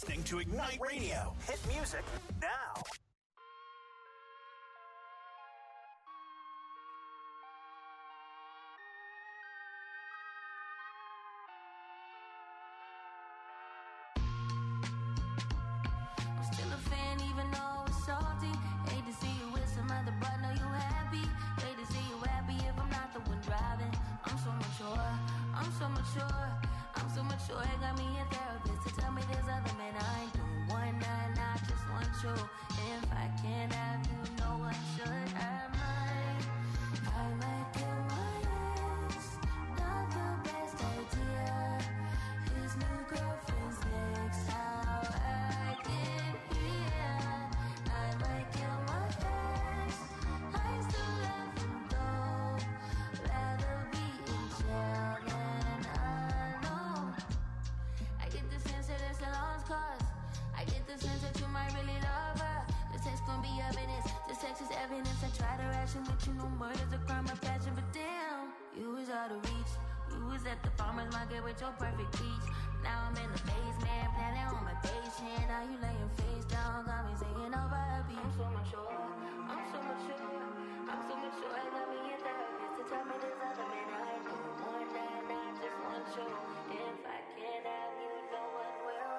listening to Ignite Radio. Hit music now. I'm still a fan even though it's salty. Hate to see you with some other, but know you happy. Hate to see you happy if I'm not the one driving. I'm so mature, I'm so mature, I'm so mature. It got me a therapist to tell me there's other men I ain't doing one night, I just want you. If I can't have you, no one should. I might kill my ex. Not the best idea. His new girlfriend's next. How I get here. I might kill my ex. I still love him though. Rather be in jail than alone. I get the sense that it's a lost cause. I get the sense that you might really love her. This text gon' be evidence. This text is evidence. I try to ration with you. No murder's a crime of passion, but damn, you was out of reach. You was at the farmer's market with your perfect peach. Now I'm in the basement, planning on my patient. Now you laying face down, got me singing over a beat. I'm so mature, I'm so mature, I'm so mature. I got me a therapist to tell me there's other men I don't want that, I just want you. If I can't have you, no one will.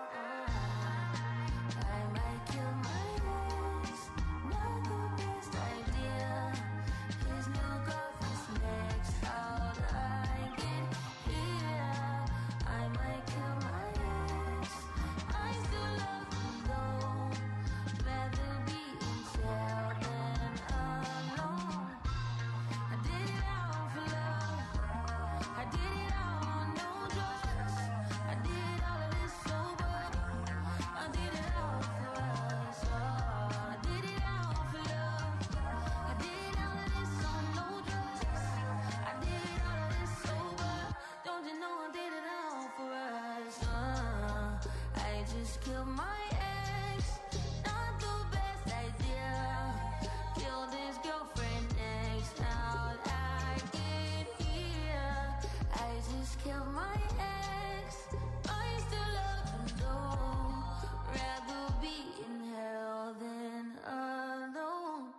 I might kill my ex, not the best idea. His new girlfriend's next. How'd I get here? I might kill my ex. I still love him though. Rather be in jail than alone. I did it all for love. I did it all on no drugs. I did all of this sober. I did it all for us. I did it all for love. I did all of this on no drugs. I did all of this sober. Don't you know I did it all for us? I just killed my ex. Not the best idea. Killed his girlfriend next. How'd I get here? I just killed my ex. I still love him though. Rather be in hell than alone.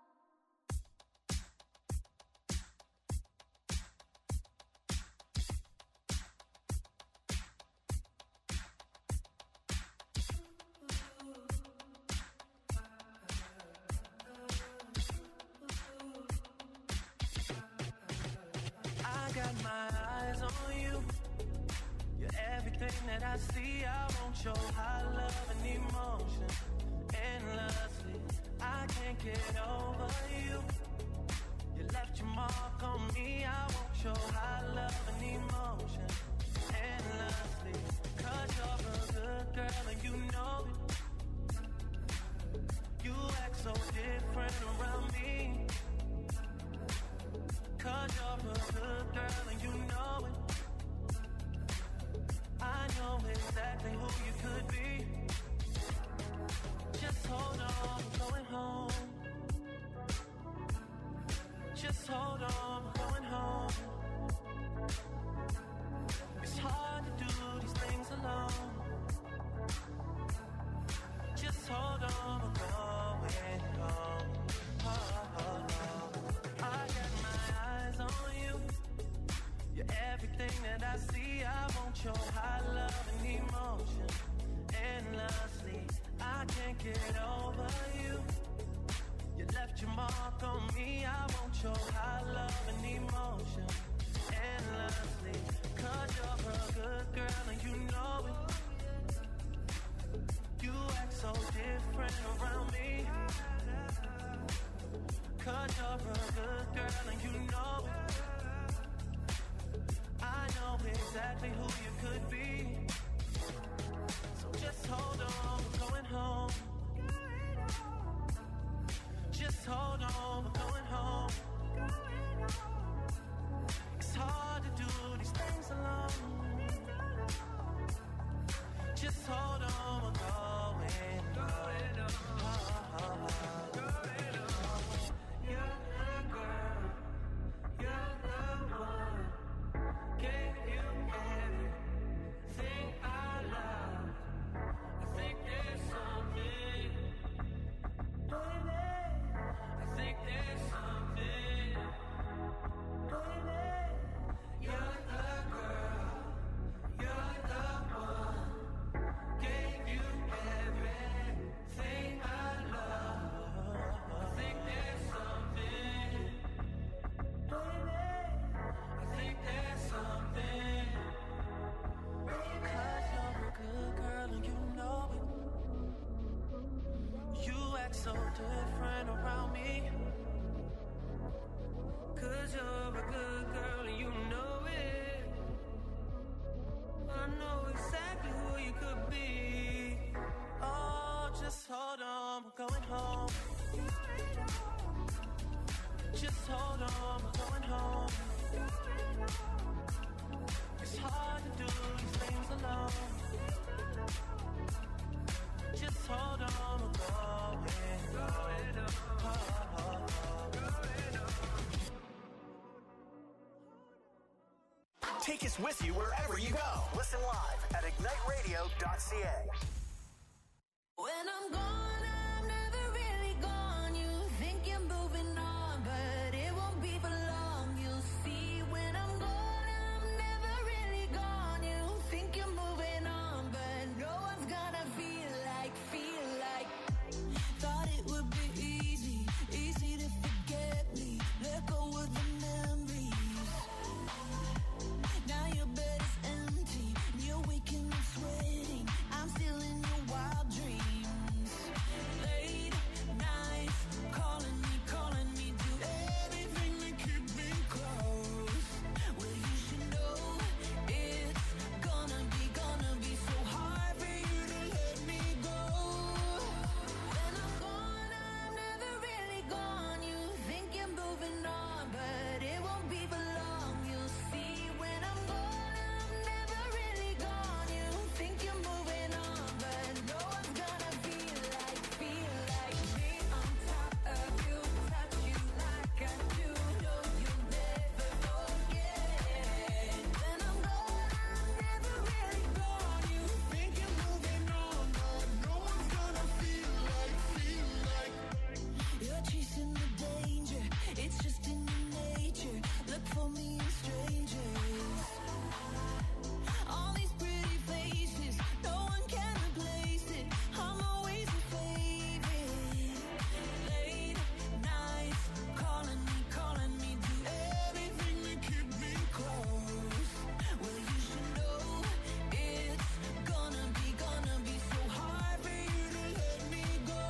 I got my eyes on you. You're everything that I see. I want your high love and emotion endlessly. I can't get over you. You left your mark on me. I want your high love and emotion endlessly. 'Cause you're a good girl and you know it. You act so different around me. 'Cause you're a good girl and you know it. I know exactly who you could be. Just hold on, we're going home. Just hold on, we're going home. It's hard to do these things alone. Just hold on, we're going home. Oh, oh, oh. I got my eyes on you. You're everything that I see. I want your high love and emotion endlessly. I can't get over you. You left your mark on me. I want your high love and emotion endlessly. 'Cause you're a good girl and you know it. You act so different around me. 'Cause you're a good girl and you know it. I know exactly who you could be. So just hold on, we're going home. Just hold on, we're going home. It's hard to do these things alone. Just hold on, we're going home. Oh, oh, oh. You're the girl Take us with you wherever you go. Listen live at igniteradio.ca. When I'm gone, I'm never really gone. You think you're moving on, but it won't be for long. You'll see when I'm gone, I'm never really gone. You think you're moving on, but no one's gonna feel like. Thought it would be easy to forget me. Let go of the memories. Now your bed is empty, you're waking up sweating. I'm still in your wild dreams. Late nights, calling me, do everything to keep me close. Well, you should know it's gonna be so hard for you to let me go. When I'm gone, I'm never really gone. You think you're moving on, but it won't be for long. You'll see when I'm gone, I'm never really gone. You think you're moving on, but no one's gonna feel like me on top of you, touch you like I do. No, you'll never forget. When I'm gone, I'm never really gone. You think you're moving on, but no one's gonna feel like. You're chasing the danger, it's just in your nature. Look for me in strangers. All these pretty faces, no one can replace it. I'm always your favorite. Late nights, calling me, do everything to keep me close. Well, you should know it's gonna be so hard for you to let me go.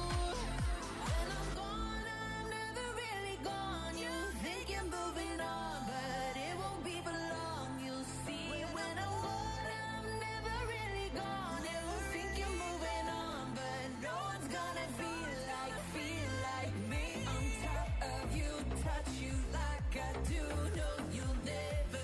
When I'm gone, I'm never really gone. You think you're moving on, but it won't be for long. You'll see when I'm gone, I'm never really gone. You think you're moving on, but no one's gonna feel like me on top of you, touch you like I do. No, you'll never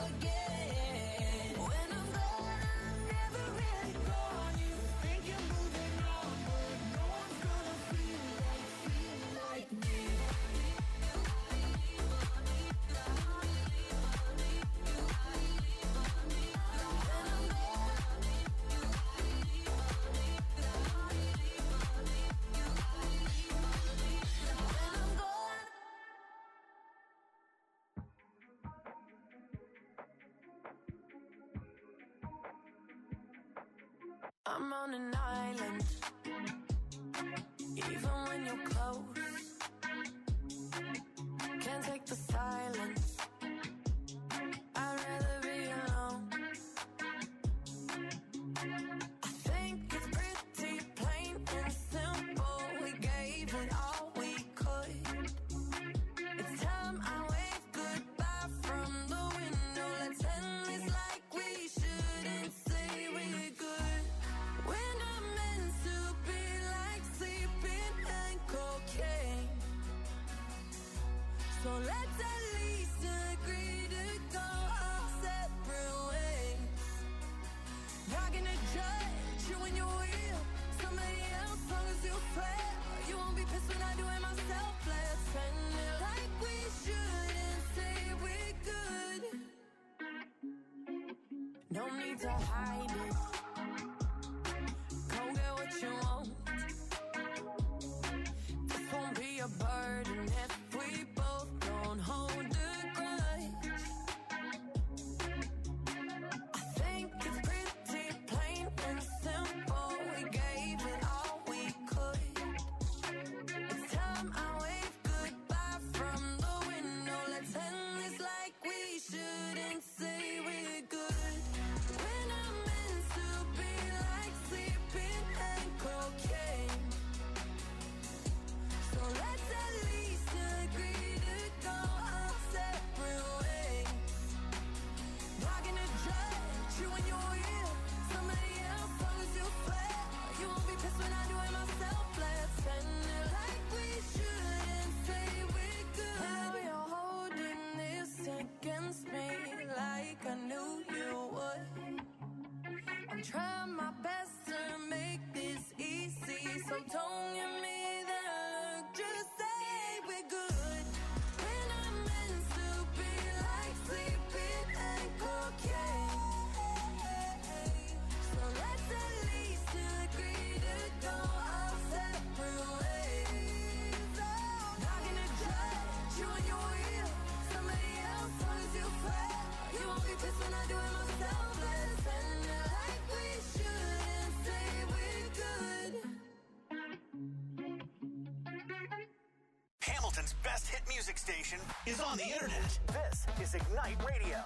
forget. When I'm gone, I'm never really gone. You think you're moving on, but no one's gonna feel like me. I'm on an island, even when you're close. Can't take the silence, I'd rather be alone. I think it's pretty plain and simple. We gave it all we could. It's time I wave goodbye from the window. Let's end this like we shouldn't say we're good. When I'm meant to be like sleeping and cocaine. So let's at least agree to go our separate ways. Not gonna judge you when you're real. Somebody else, long as you swear. You won't be pissed when I do it myself. Let's end it like we shouldn't say we're good. No need to hide it. Go get what you want. This won't be a burden if we both don't hold a grudge. I think it's pretty plain and simple. We gave it all we could. It's time I wave goodbye from the window. Let's end this like we shouldn't say we're good. When I'm meant to be like sleeping and cocaine. So let's at least agree to go our separate ways. Not gonna judge you when you're real. Somebody else, long as you swear. You won't be pissed when I do it myself. Let's end it like we shouldn't say we're good. Now you're holding this against me like I knew you would. I'm trying my best to make this easy, so don't give me that look. Just say we're good. When I'm meant to be like sleeping and cold. best hit music station is on the internet. This is Ignite Radio.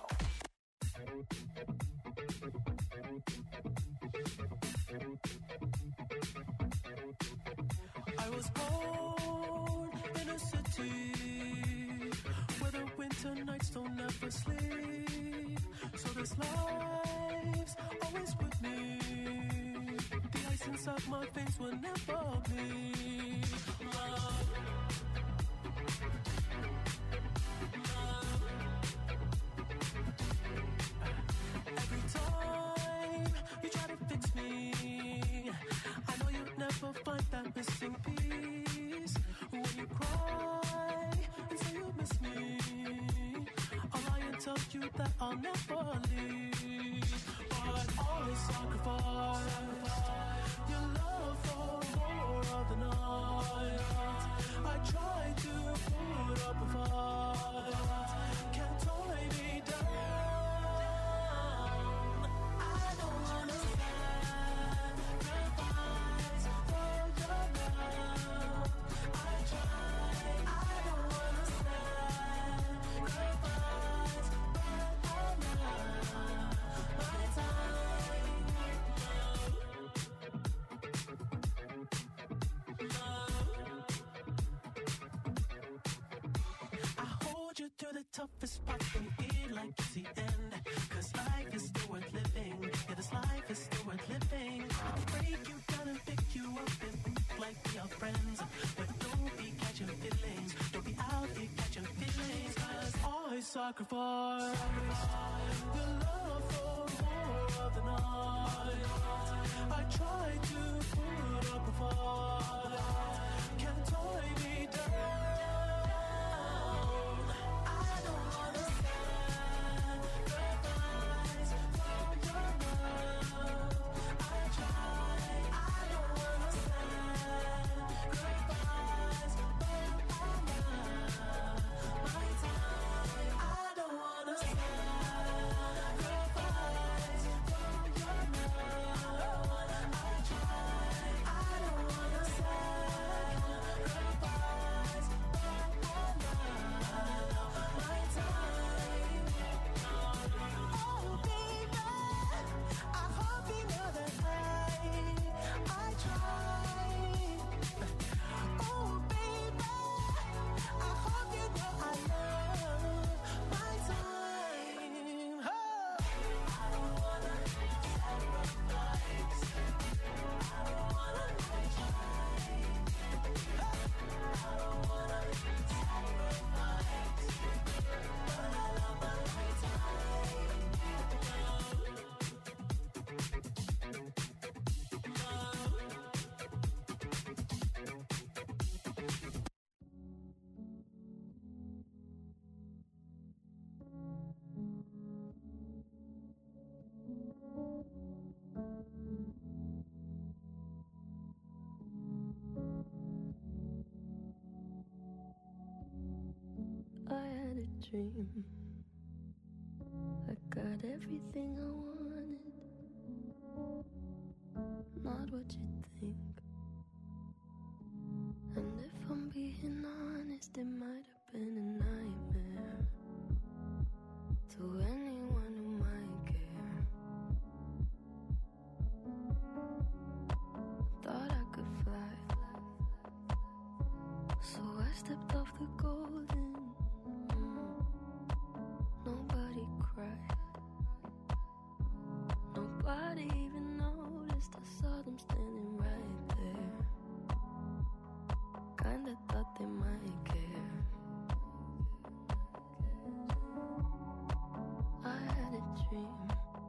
I was born in a city where the winter nights don't ever sleep. So this life's always with me. The ice inside my veins will never bleed. Love. Every time you try to fix me, I know you'll never find that missing piece. When you cry and say you miss me, I'll lie and tell you that I'll never leave. But always sacrifice your love for more of the night. I try to put up a fight, can't tie me down. I don't wanna sacrifice for your love. I try, I don't wanna sacrifice, but I love my time. I hold you through the toughest part when you feel like it's the end. Cause life is still worth living. Yeah, this life is still worth living. I can break you down and pick you up and think like we are friends. But don't be catching feelings. Don't be out here catching feelings. Cause I sacrifice your love for more of the night. I try to put up a fight, can't tie me down. I don't wanna sacrifice for your love. I try, I don't wanna sacrifice, but I love my time. I don't wanna sacrifice for your love. I try, I don't wanna sacrifice, but I love my time. Oh baby, I hope you know that I try. Oh baby, I hope you know I love my time. Oh. I don't wanna sacrifice. I don't wanna try. I don't wanna sacrifice, but I love my I had a dream. I got everything I wanted. Not what you think. And if I'm being honest, it might have been a nightmare to anyone who might care. Thought I could fly, so I stepped off the golden. Nobody cried. Nobody even noticed. I saw them standing right there. Kinda thought they might care. I had a dream.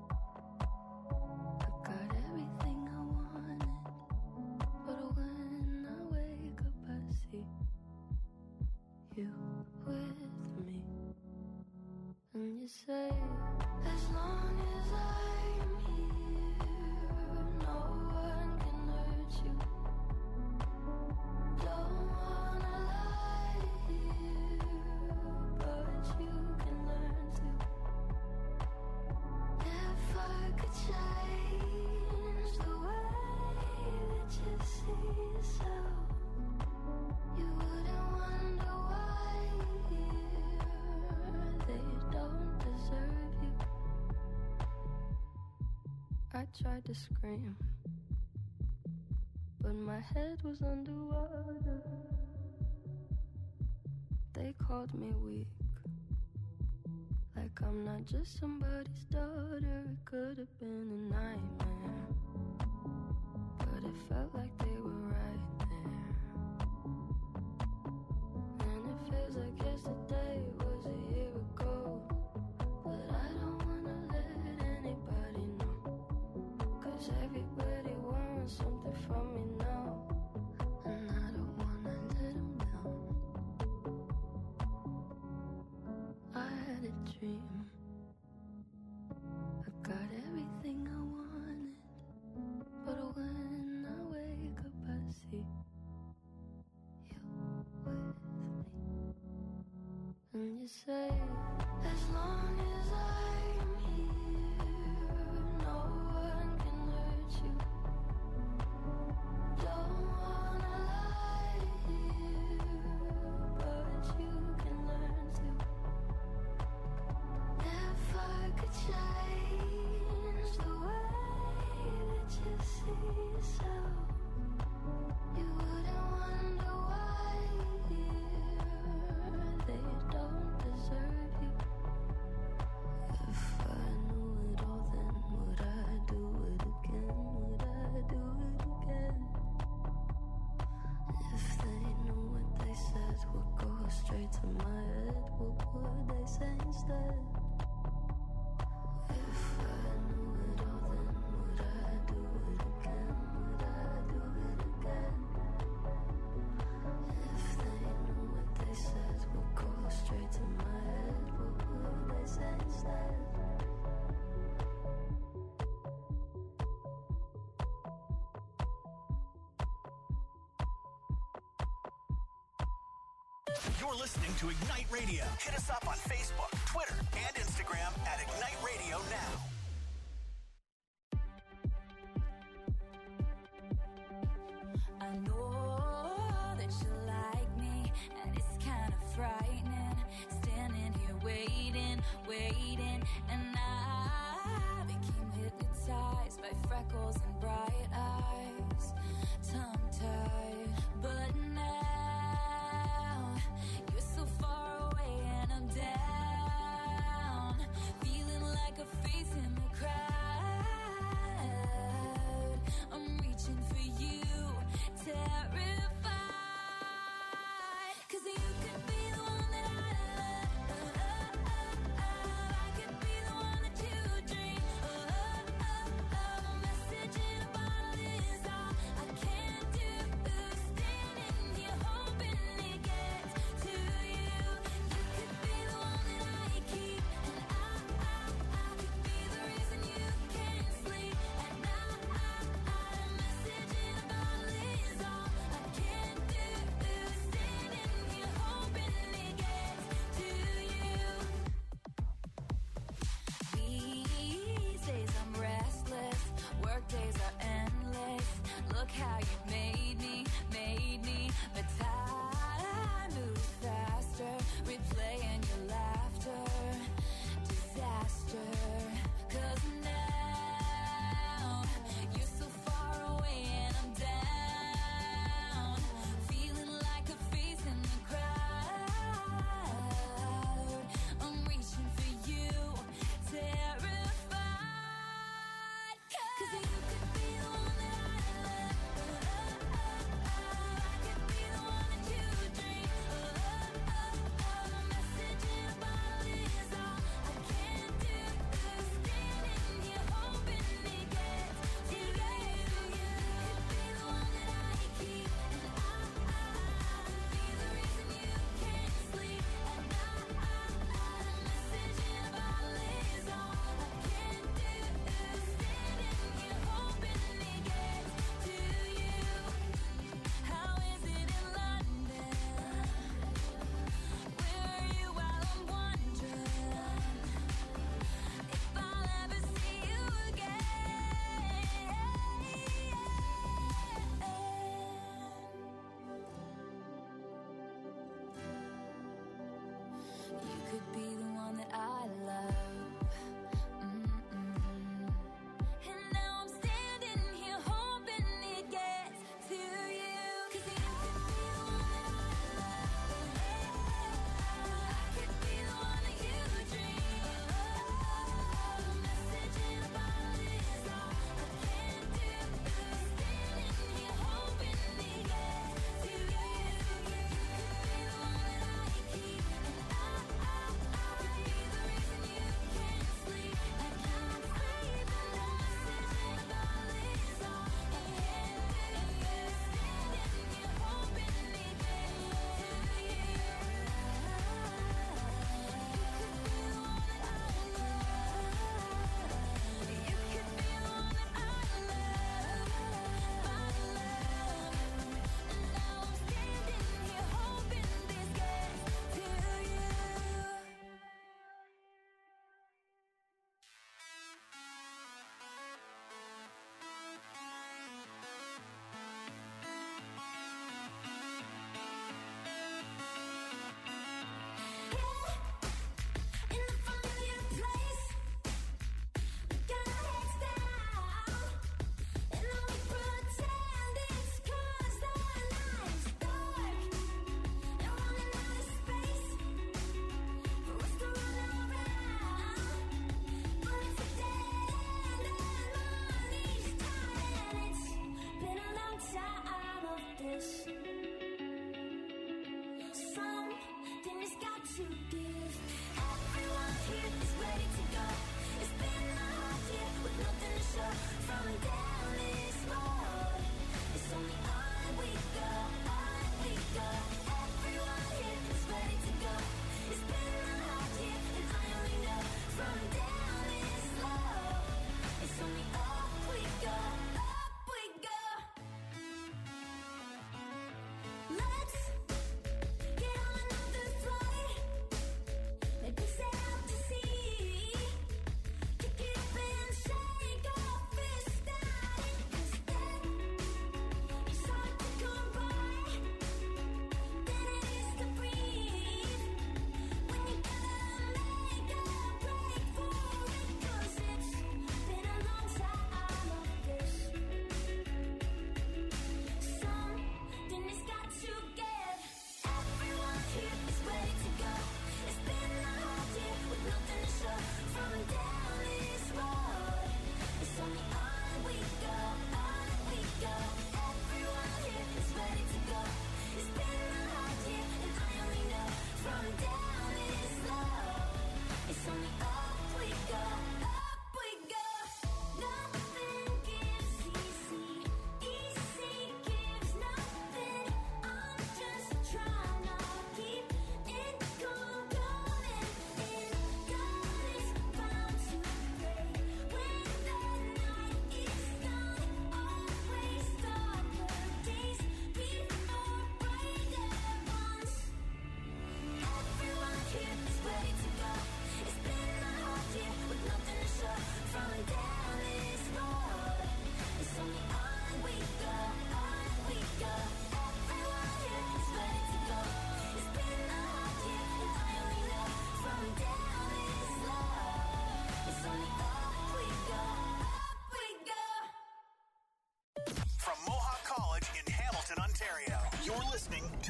I got everything I wanted. But when I wake up, I see you with me. And you say, as long as I'm here, no one can hurt you. Don't wanna lie here, but you can learn to. If I could change the way that you see yourself, you wouldn't wonder why I tried to scream, but my head was underwater. They called me weak, like I'm not just somebody's daughter. It could have been a nightmare, but it felt like they were right there. And it feels like yesterday was a year ago, but I don't wanna let anybody know, 'cause everybody wants something from me now, and I don't wanna let them down. I had a dream, I got everything I wanted, but when I wake up I see you with me. And you say, as long as I'm here, no one can hurt you. Don't wanna lie here, but you can learn to. If I could change the way that you see yourself, you wouldn't wonder why they don't deserve you. If I knew it all, then would I do it again? Would I do it again? If they knew what they said would go straight to my head, what would they say instead? If I knew it all, then would I do it again? Would I do it again? If they knew what they said would go straight to my head, what would they say instead? You're listening to Ignite Radio. Hit us up on Facebook, Twitter, and Instagram at Ignite Radio Now. I know that you like me, and it's kind of frightening. Standing here waiting, and I became hypnotized by freckles and bright eyes, tongue-tied. But now you're so far away, and I'm down, feeling like a face in the crowd. I'm reaching for you, terrified, 'cause you could be the one that I love. I could be the one that you dream. A message in a bottle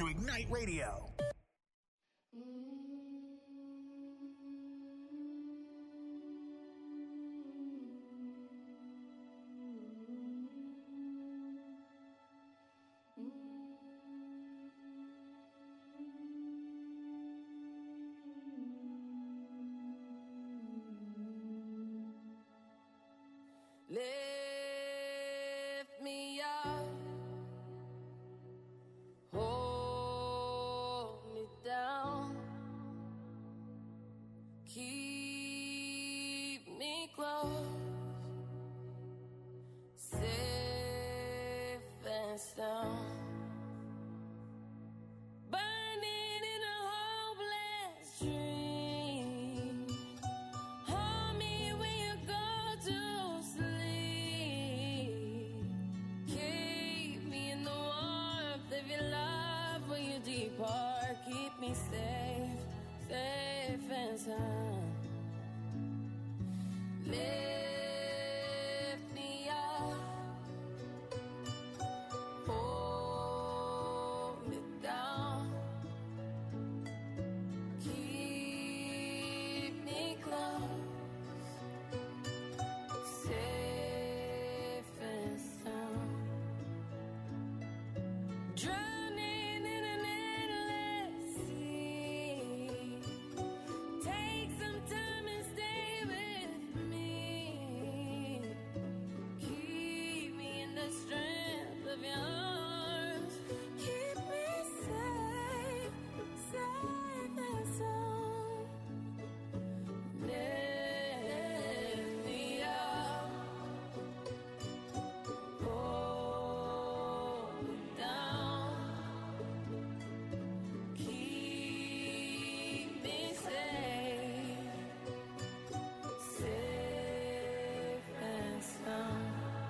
to Ignite Radio. Lift me up, hold me down, keep me close, safe and sound. Burning in a hopeless dream. Hold me when you go to sleep. Keep me in the warmth of your love when you depart. Keep me safe, safe and sound. Lift me up, hold me down, keep me close, safe and sound. Drowning in an endless sea. Take some time and stay with me. Keep me in the strength of your arms. Keep me safe, safe and sound. Lift me up, hold me down, keep me safe, safe and sound.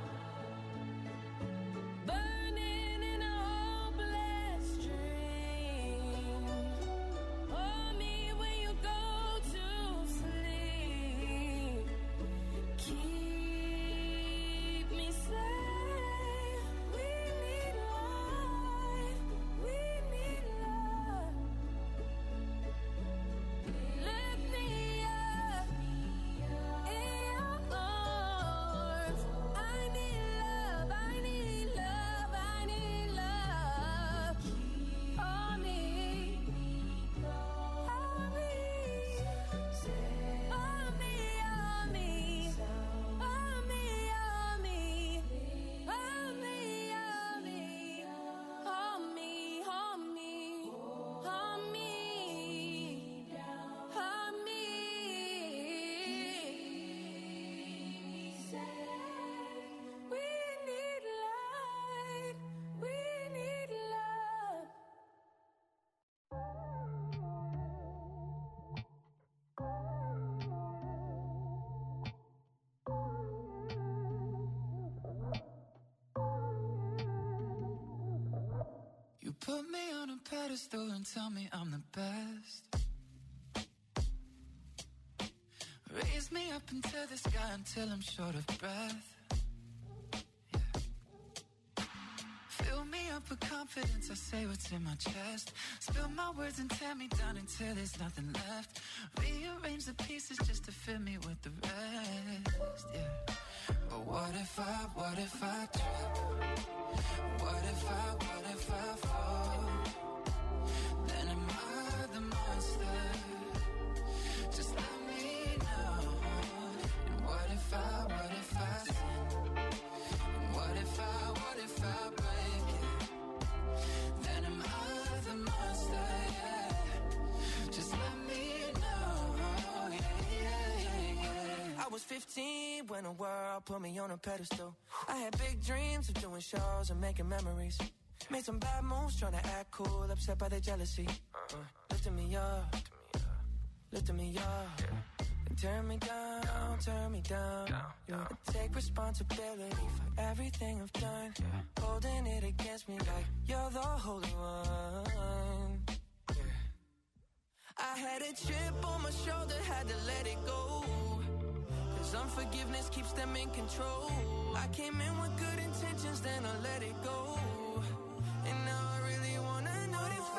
Burning in a hopeless dream. Hold me when you go to sleep. Keep me safe. We need life. We need love. Lift me up in your arms. I need love. I need love. I need love. Hold me. Hold me. Hold me. Hold me. Hold me. Hold me. Hold me. Hold me. Hold me. Hold me. Hold me. Hold me. We need light. We need love. You put me on a pedestal and tell me I'm the best. Raise me up into the sky until I'm short of breath. Yeah. Fill me up with confidence, I say what's in my chest. Spill my words and tear me down until there's nothing left. Rearrange the pieces just to fill me with the rest. Yeah. But what if I trip? What if I fall? Then am I the monster? Just let me know. And what if I sin? And what if I break it? Then am I the monster? Yeah. Just let me know. Yeah. I was 15 when the world put me on a pedestal. I had big dreams of doing shows and making memories. Made some bad moves trying to act cool, upset by their jealousy. Lifting me up, lifting me up. And turn me down, turn me down. I take responsibility for everything I've done. Holding it against me like you're the holy one. I had a chip on my shoulder, had to let it go. Cause unforgiveness keeps them in control. I came in with good intentions, then I let it go. And now I really wanna know if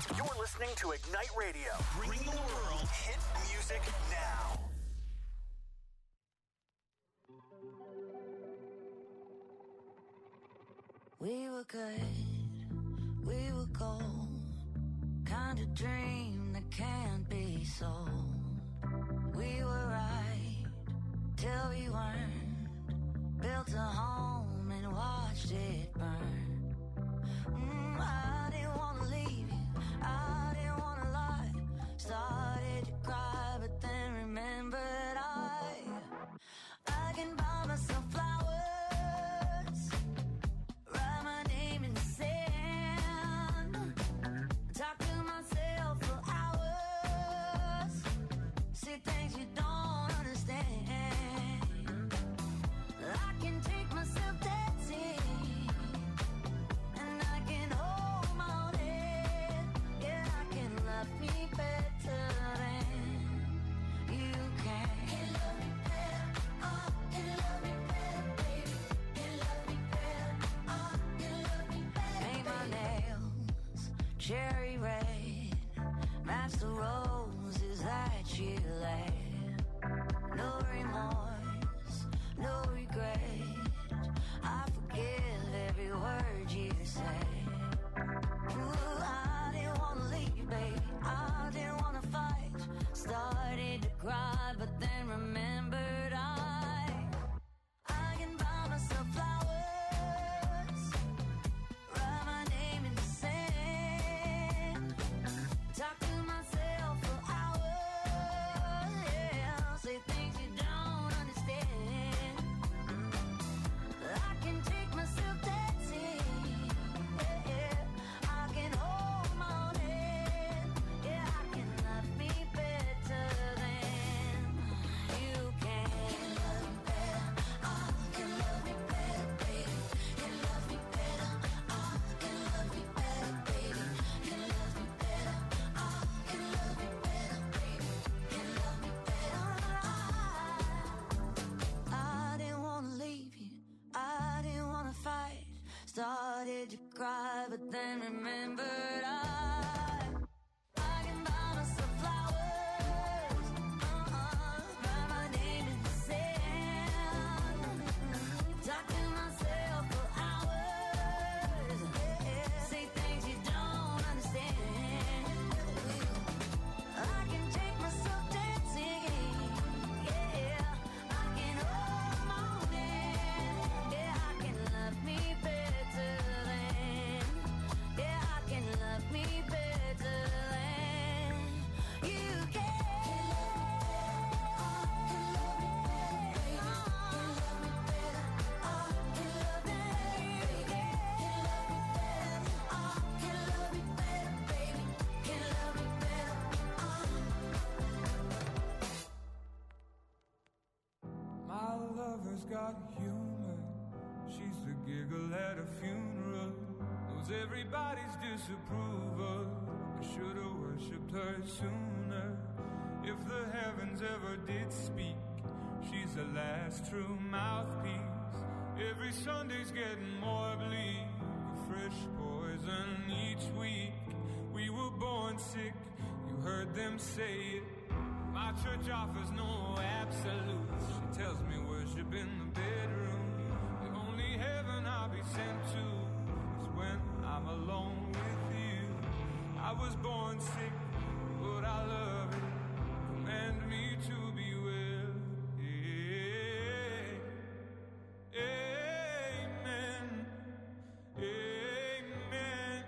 You're listening to Ignite Radio, bringing the world hit music now. We were good, we were gold, kind of dream that can't be sold. We were right till we weren't, built a home and watched it burn. I didn't want to leave you, I didn't want to lie, started to cry but then remembered I can buy myself flowers, write my name in the sand, talk to myself for hours, say things you don't understand. I can take myself dancing, and I can hold my own head. Yeah, I can love me better than you can. Can love me better, oh, can love me better, baby. Can love me better, oh, can love me better. Paint my nails cherry red, match the roses that you laid. No remorse, no regret, I forgive every word you say. Ooh, I didn't want to leave, baby, I didn't want to fight, started to cry but then remembered I can buy myself flowers, write my name in the sand, talk to myself for hours, yeah, say things you don't understand. I can take myself dancing, yeah, I can hold my own head, yeah, I can love me better than you can. Can love me better, oh, can love me better, baby. Can love me better, oh, can love me better, baby. Can love me better, oh, can love me better, baby. Can love me better, I didn't want to leave you, I didn't want to fight, started to cry but then remembered I can buy myself flowers, write my name in the sand, talk to myself for hours, say things you don't understand. I can take myself dancing, yeah, I can hold my own hand, yeah, I can love me better than, yeah, I can love me better than you can. My lover's got humor. She's the giggle at a funeral. Knows everybody's disapproval. I should've worshipped her sooner. If the heavens ever did speak, she's the last true mouthpiece. Every Sunday's getting more bleak, a fresh poison each week. We were born sick, you heard them say it. My church offers no absolutes. She tells me worship in the bedroom. The only heaven I'll be sent to is when I'm alone with you. I was born sick, but I love it. Command me to be well. Amen. Amen.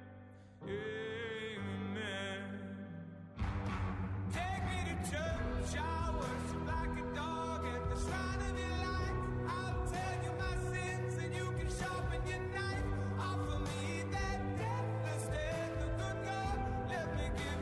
Amen. Take me to church, I worship like a dog at the shrine of your light. I'll tell you my sins and you can sharpen your knife. Offer me that deathless death, the good God, let me give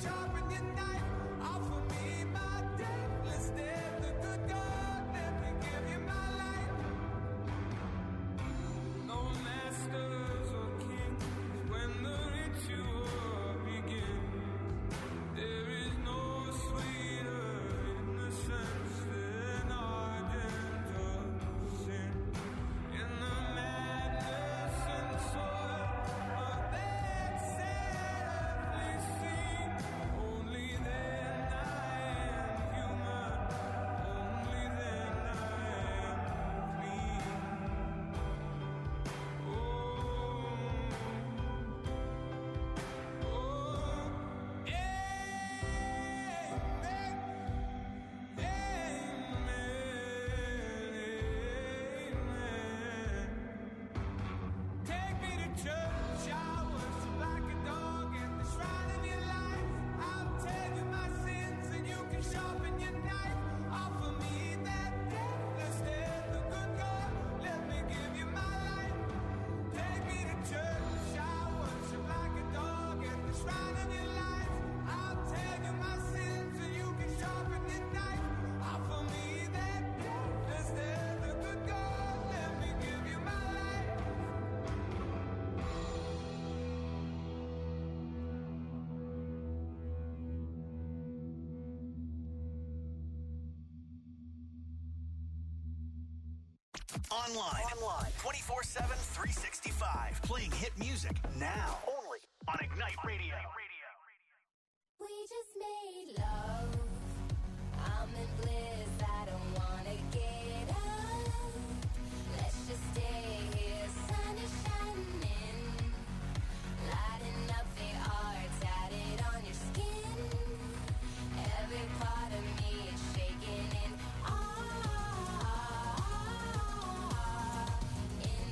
sharpen your knife. Offer me my death instead. The good God, let me give you my life. No masters or kings when the ritual begins. There is no sweeter innocence than our gentle sin. In the madness and soil of that sadly scene, only then I am human, only then I am clean. Take me to church, I worship like a dog at the shrine of your life. I'll tell you my sins and you can sharpen your knife. Offer me that death instead. The good God, let me give you my life. Take me to church, I worship like a dog at the shrine of your life. I'll tell you my sins and you can sharpen your knife. Offer me that death instead. The good God, let me give you my life. Online. 24/7, 365. Playing hit music now. Only on Ignite Radio. We just made love. I'm in bliss. I don't wanna get up. Let's just stay here. Sun is shining, lighting up the art tatted on your skin. Every part of me is shaking in awe. In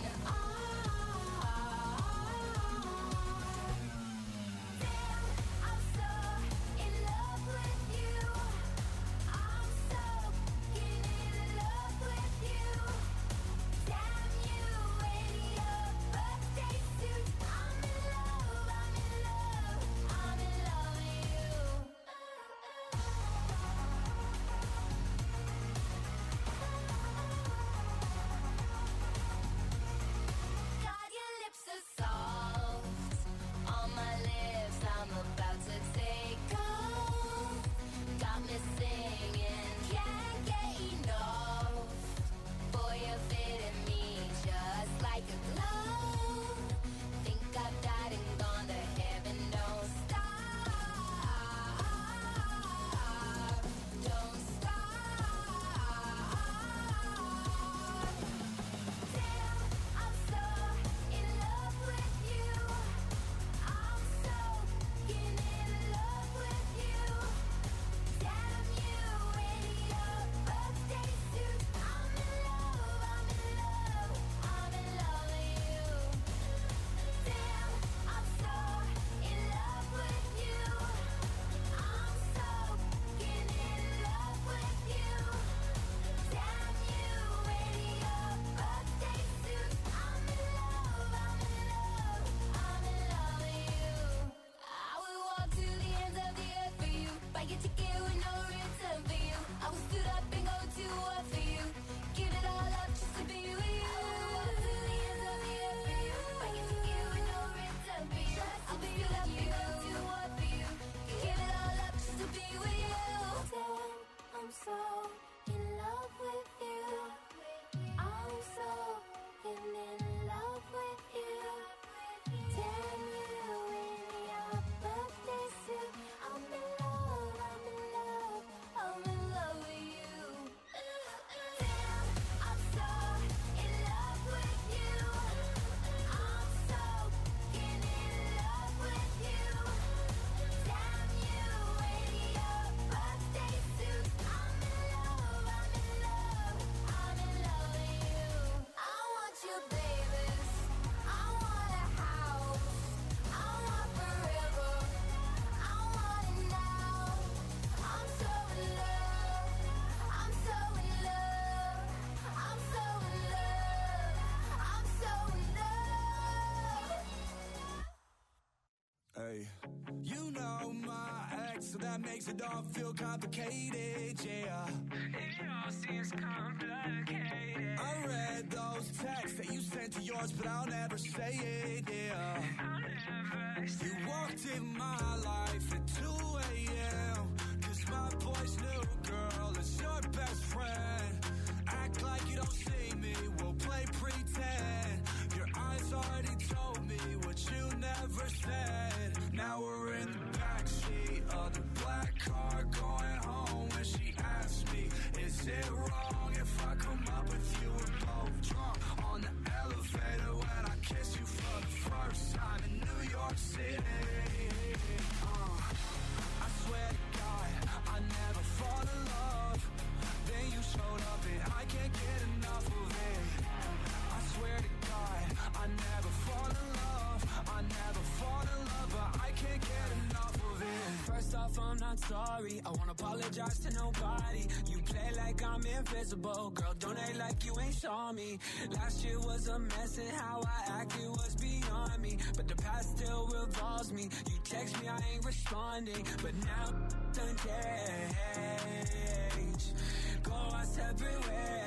awe. Damn, I'm so in love with act, so that makes it all feel complicated, yeah. It all seems complicated. I read those texts that you sent to yours, but I'll never say it, yeah. I'll never say it. You walked in my life at 2 a.m. Cause my boy's new girl is your best friend. Act like you don't see me, we'll play pretend. Your eyes already told me what you never said. Now we're in the backseat of the black car going home. When she asked me, is it wrong if I come up with you? We're both drunk on the elevator when I kiss you for the first time in New York City. I swear to God, I never fall in love. Then you showed up and I can't get enough of it. I swear to God, I never fall in love. I never fall in love, but I can't get enough of it. First off, I'm not sorry. I won't apologize to nobody. You play like I'm invisible. Girl, don't act like you ain't saw me. Last year was a mess and how I acted was beyond me. But the past still revolves me. You text me, I ain't responding. But now done change. Go our separate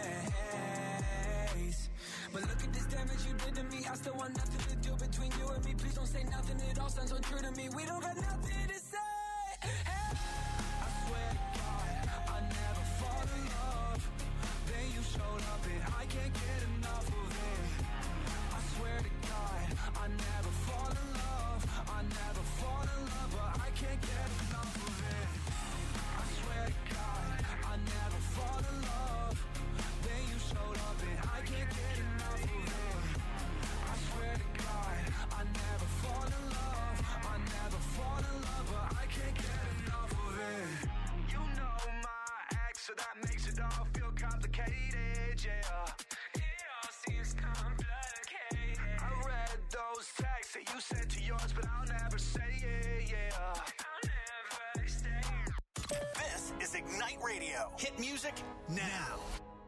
ways. But look at this damage you did to me. I still want nothing to do between you and me. Please don't say nothing, it all sounds so true to me. We don't got nothing to say. Hey. I swear to God, I never fall in love. Then you showed up and I can't get enough of it. I swear to God, I never fall in love. I never fall in love, but I can't get enough of it. I swear to God, I never fall in love. Then you showed up and I can't get enough of it. I swear to God, I never fall in love. I never fall in love, but I can't get enough of it. You know my ex, so that makes it all feel complicated, yeah. It all seems complicated. I read those texts that you sent to yours, but I'll never say it, yeah. I'll never say it. This is Ignite Radio. Hit music now.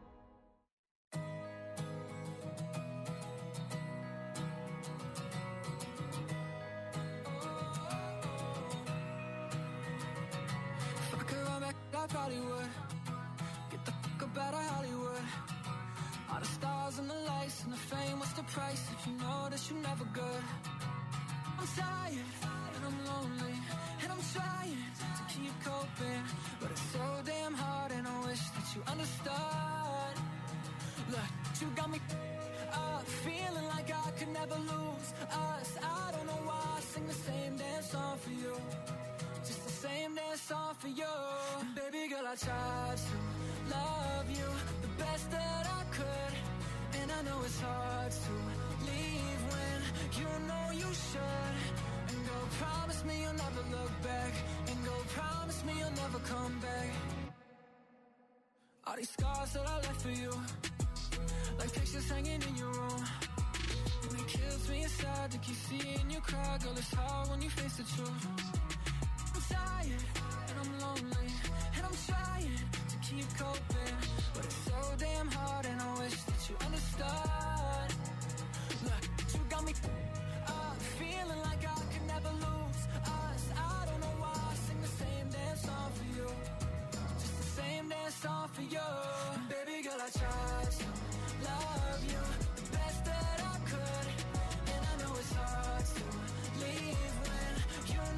If I could run back, I probably would. Get the fuck up out of Hollywood. All the stars and the lights and the fame, what's the price if you know that you're never good? I'm tired and I'm lonely and I'm trying to keep coping, but it's so damn hard and I wish that you understood. Look, you got me feeling like I could never lose us. I don't know why I sing the same damn song for you, just the same damn song for you. And baby girl, I tried to love you the best that I could, and I know it's hard to leave when you know you should. And go promise me you'll never look back, and go promise me you'll never come back. All these scars that I left for you, like pictures hanging in your room, and it kills me inside to keep seeing you cry. Girl, it's hard when you face the truth. I'm tired and I'm lonely and I'm trying to keep coping, but it's so damn hard and I wish that you understood. Look, you got me feeling like I could never lose us. I don't know why I sing the same damn song for you, just the same damn song for you. And baby girl, I tried to love you the best that I could, and I know it's hard to leave when you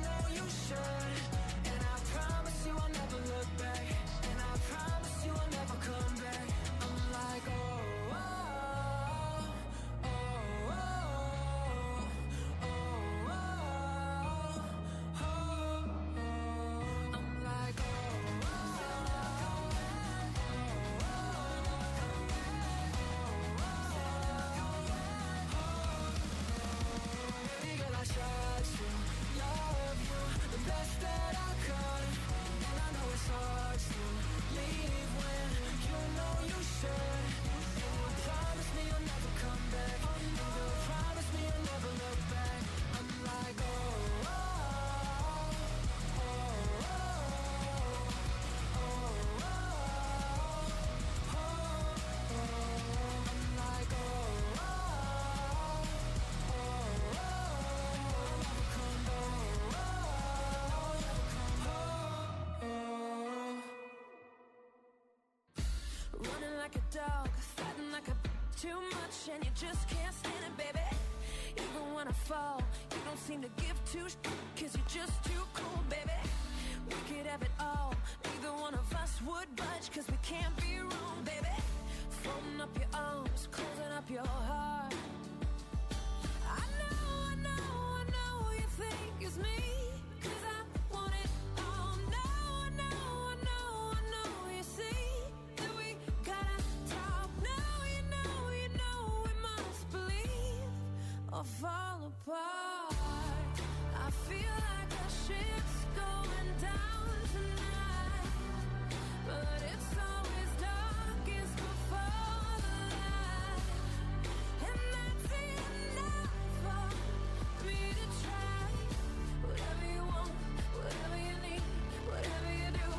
too much and you just can't stand it, baby. Even when I fall, you don't seem to give two cause you're just too cool, baby. We could have it all, neither one of us would budge cause we can't be wrong, baby. Folding up your arms, closing up your heart. I know you think it's me cause I want it all. No, I know you see that we gotta talk. No, you know we must believe or fall apart. I feel like our ship's going down tonight, but it's always darkest before the light, and that's enough for me to try. Whatever you want, whatever you need, whatever you do,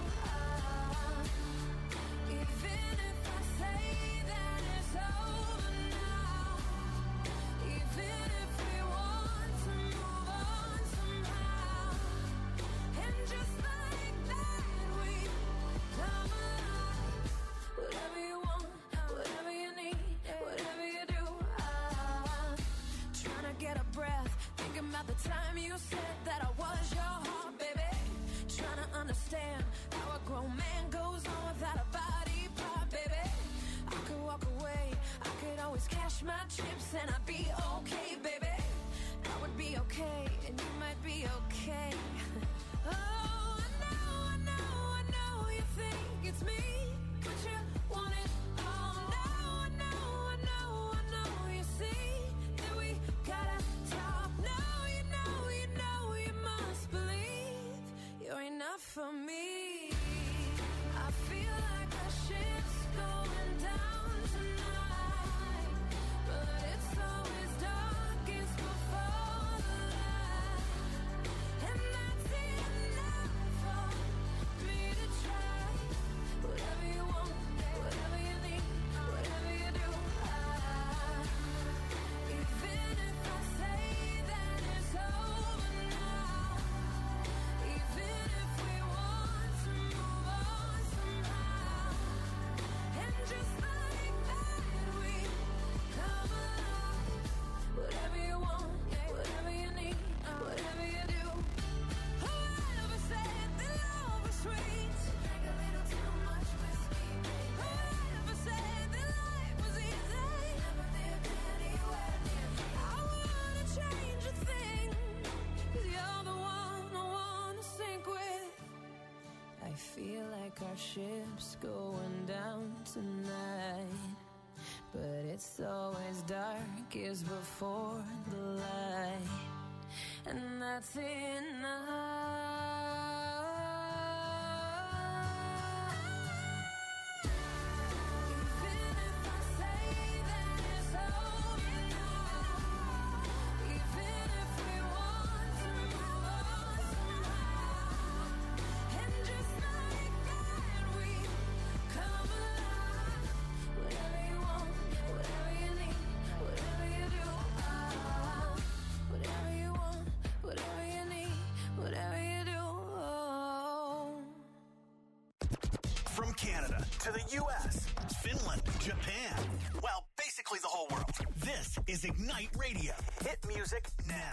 even if I say that it's over now, even if we want to move on somehow, and just like that we come alive. Whatever you want, whatever you need, whatever you do, trying to get a breath, thinking about the time you said that I was your heart, baby. Trying to understand how a grown man goes on without a body part, baby. I could walk away, I could always cash my chips and I'd be okay, baby. I would be okay and you might be okay. Oh, I know you think it's me, but you want it all. No, I know you see that we gotta talk. No, you know you must believe you're enough for me. I feel like our ship's going down tonight, but it's always darkest before the light, and that's enough for me to try. Whatever you want, whatever you need, whatever you do, even if I say that it's over now, even if we want to move on somehow, and just like that we come alive. Whatever you want, whatever you need, whatever you do. Whoever said that love was sweet? Drink a little too much whiskey, baby. Whoever said that life was easy? Never lived anywhere near me. I wanna change a thing, cause you're the one I wanna sink with. I feel like our ship's going down tonight, but it's always darkest before the light, and that's enough. Even if I say that it's over now, even if we want to move on somehow, and just like that we come alive. Whatever you want, whatever you need, whatever you do, whatever you want, whatever you need, whatever you do. From Canada to the U.S., Finland, Japan, well, basically the whole world. This is Ignite Radio. Hit music now.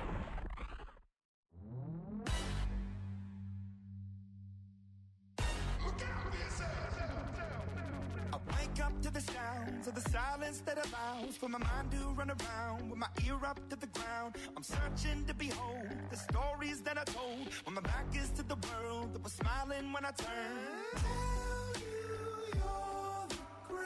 I wake up to the sounds of the silence that allows for my mind to run around with my ear up to the ground. I'm searching to behold the stories that I told when my back is to the world that was smiling when I turned. Tell you you're the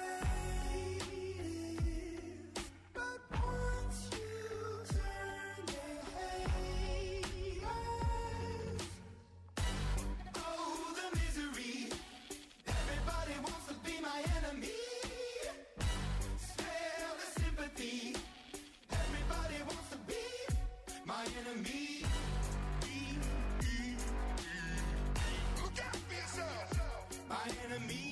greatest, but once you turn, they hate us. Oh, the misery. Everybody wants to be my enemy. Spare the sympathy. Everybody wants to be my enemy. Look out for yourself. My enemy.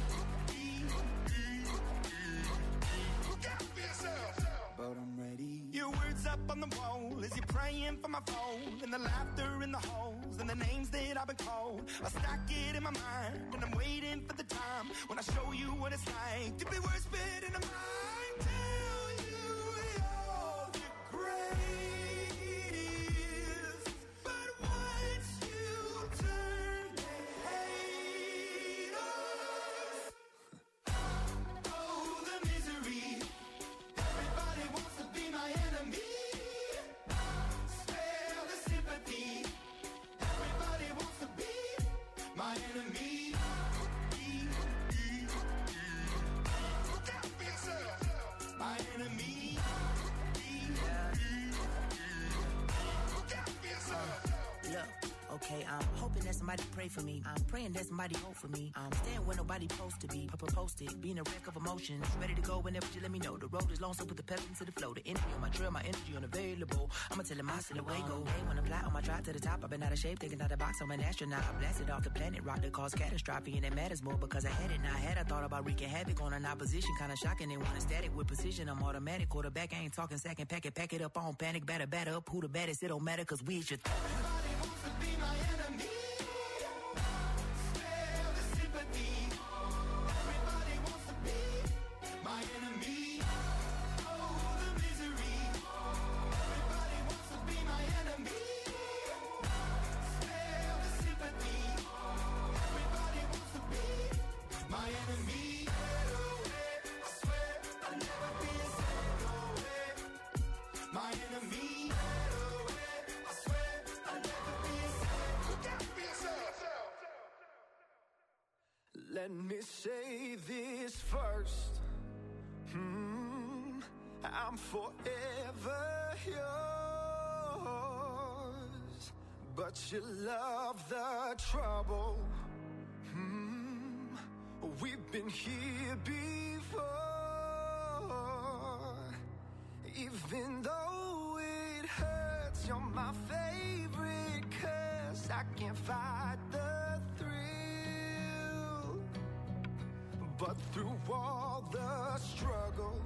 Look out for yourself. But I'm ready. Your words up on the wall as you're praying for my phone, and the laughter in the halls and the names that I've been called. I stack it in my mind and I'm waiting for the time when I show you what it's like to be worse fit in the mind. okay. I'm hoping that somebody pray for me. I'm praying that somebody hope for me. I'm staying where nobody supposed to be. Posted, being a wreck of emotions. Ready to go whenever you let me know. The road is long, so put the pep into the flow. The energy on my trail, my energy unavailable. I'ma tell him I still away go. Hey, when I fly on my drive to the top, I've been out of shape, thinking out the box. I'm an astronaut. I blasted off the planet rock that caused catastrophe, and it matters more because I had it. Now I had I thought about wreaking havoc on an opposition, kind of shocking. They want a static with precision. I'm automatic. Quarterback, I ain't talking second pack it up on panic. Batter up. Who the baddest? It don't matter because we should. Everybody wants to be my enemy. Spare the sympathy. Everybody wants to be my enemy. Oh, the misery. Everybody wants to be my enemy. Spare the sympathy. Everybody wants to be my enemy. I swear I'll never be a my enemy. I swear I'll never be a look out for yourself. Let me say this first. I'm forever yours, but you love the trouble. We've been here before. Even though it hurts, you're my favorite curse. I can't fight the thrill, but through all the struggle,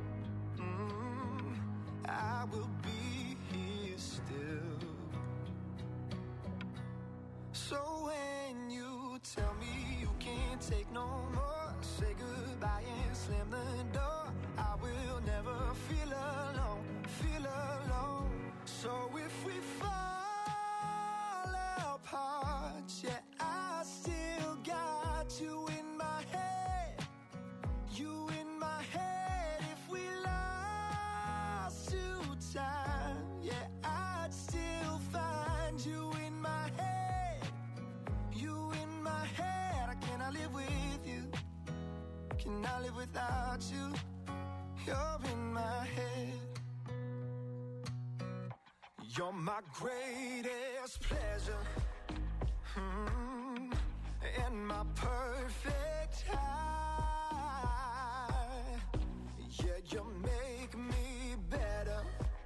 I will be here still. So when you tell me you can't take no more, say goodbye and slam the door. I will never feel alone, feel alone. So if we fall apart, yeah, I still got you in my head, you in my head. If we lost to time, yeah, I'd still find you in my head, you in my head. I cannot live with you, cannot live without you. You're in my head. You're my greatest pleasure, and my perfect high. Yeah, you make me better,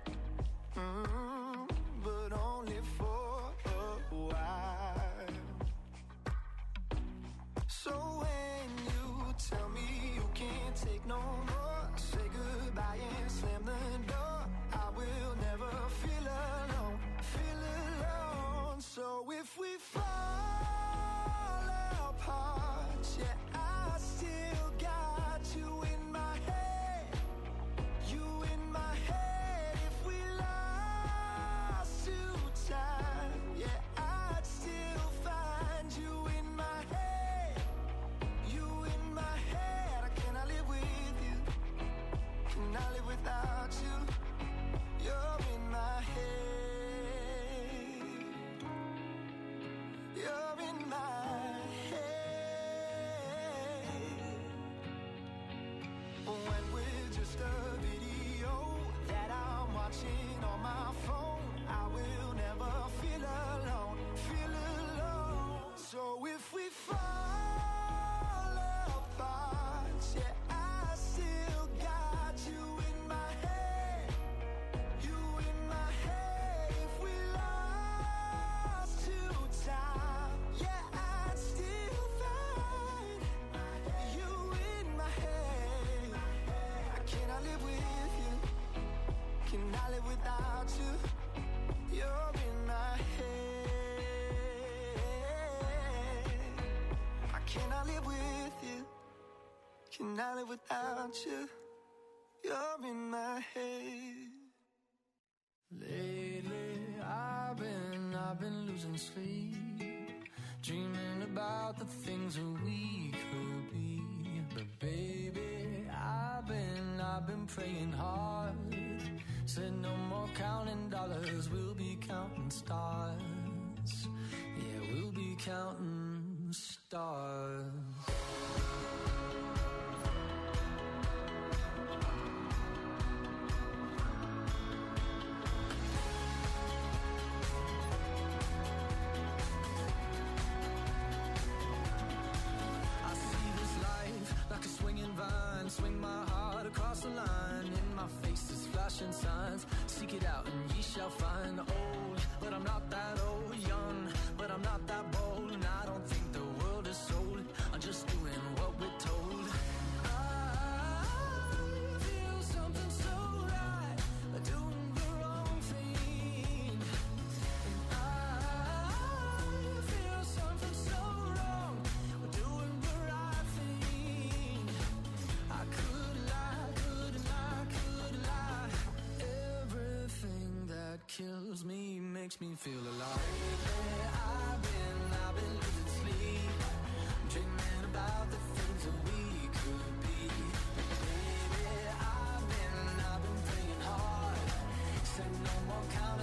but only for a while. So when you tell me you can't take no more, say goodbye and slam the door. I will never feel alone, feel alone. So if we fall apart, yeah, I still got you in my head, you in my head. If we lost to time, yeah, I'd still find you in my head, you in my head. I cannot live with you, cannot live without you. You're in my head, you're in my head. When we're just a video that I'm watching on my phone, I will never feel alone, feel alone. So if we fall apart, yeah, I still got you in my head, you in my head. If we lost to time, yeah, I'd still find you in my head. I cannot live with you, cannot live without you. You're in my head. I cannot live with you, cannot live without you. You're in my head. Lately, I've been losing sleep, dreaming about the things that we could be. But baby, I've been praying hard. Said no more counting dollars, we'll be counting stars. Yeah, we'll be counting stars. caution signs. Seek it out and ye shall find. Old, but I'm not that old. Young, but I'm not that bold. And I don't think the world is sold. I'm just doing what we're told. I feel something so right, doing the wrong thing. And I feel something so wrong, doing the right thing. I could lie, couldn't lie, could lie. Everything that kills me makes me feel alive. Lately I've been losing sleep, dreaming about the things that we could be. Baby, I've been praying hard. Said no more count.